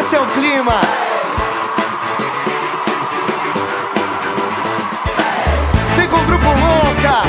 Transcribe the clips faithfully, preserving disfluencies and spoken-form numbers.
Esse é o clima. Vem com o Grupo Louca.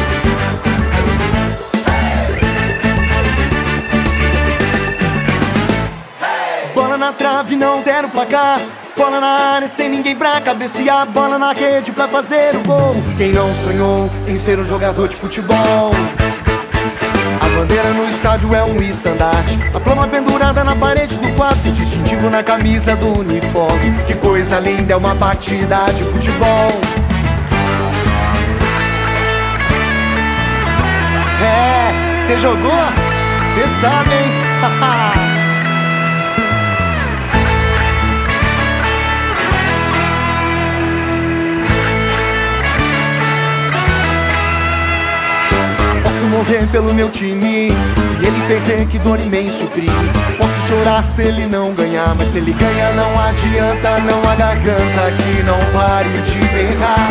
Bola na trave, não deram placar. Bola na área, sem ninguém pra cabecear. Bola na rede pra fazer o gol. Quem não sonhou em ser um jogador de futebol? A bandeira no estádio é um estandarte, a plama pendurada na parede do quarto, distintivo na camisa do uniforme. Que coisa linda, é uma partida de futebol. É, cê jogou? Cê sabe, hein? Posso morrer pelo meu time, se ele perder que dor imenso crime. Posso chorar se ele não ganhar, mas se ele ganha não adianta, não a garganta que não pare de berrar.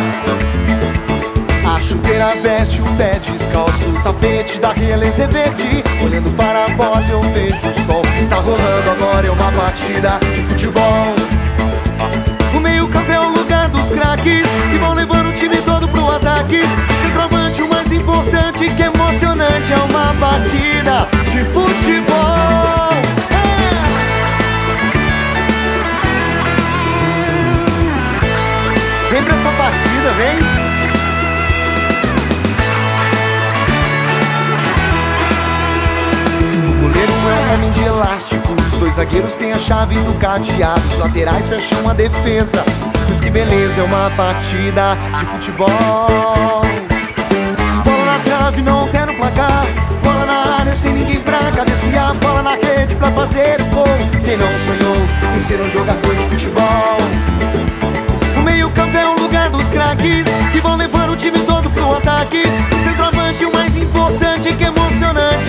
A chuteira veste o pé descalço, o tapete da realeza é verde. Olhando para a bola eu vejo o sol. Está rolando agora, é uma partida de futebol. O meio campo é o lugar dos craques, que vão levando o time todo pro ataque. O centroavante, o mais importante, que é emocionante, é uma partida de futebol. É. Vem pra essa partida, vem. O goleiro é um homem de elástico, os dois zagueiros têm a chave do cadeado, os laterais fecham a defesa. Mas que beleza, é uma partida de futebol. Bola na trave, não quero placar. Bola na área, sem ninguém pra cabecear. Bola na rede pra fazer o gol. Quem não sonhou em ser um jogador de futebol? O meio campo é o lugar dos craques, que vão levar o time todo pro ataque. O centroavante, o mais importante, que é emocionante,